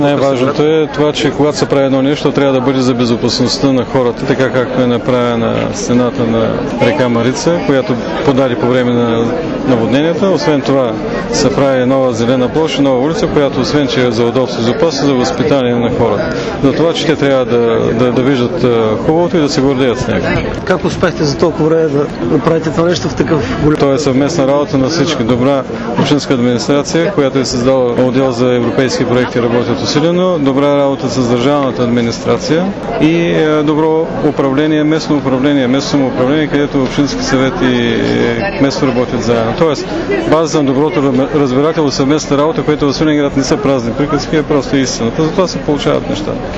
Най-важното е това, че когато се прави едно нещо, трябва да бъде за безопасността на хората, така както е направена стената на река Марица, която подари по време на наводненията. Освен това се прави нова зелена площа, нова улица, която освен, че е за удобство, за опасност, за възпитание на хората. За това, че те трябва да виждат хубавото и да се гордеят с него. Как успяхте за толкова време да направите това нещо в такъв голям? Това е съвместна работа на всички. Добра общинска администрация, която е създала отдел за европейски проекти, работят усилено, добра работа с държавната администрация и добро управление, местно самоуправление, където общински съвет и местно работят заедно. Тоест, базата на доброто разбирателство, съвместна работа, което в Свиленград не са празни приказки, е просто истината. Затова се получават нещата.